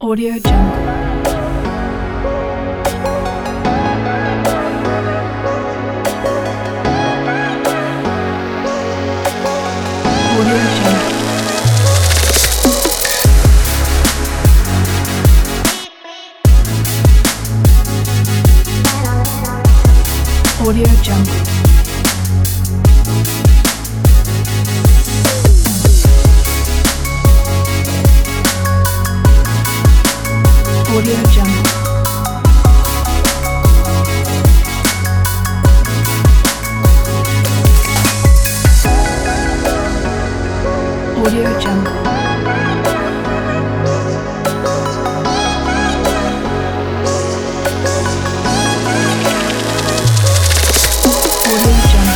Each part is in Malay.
Audio Jungle. Audio Jungle. Audio Jungle. Audio Jungle. Audio Jungle. Audio Jungle.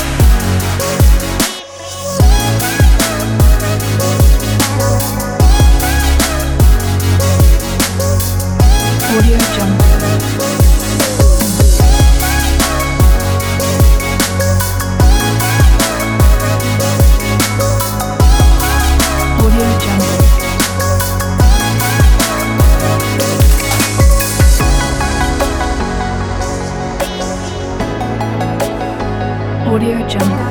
Audio Jungle. Audio Jungle. Audio Jungle.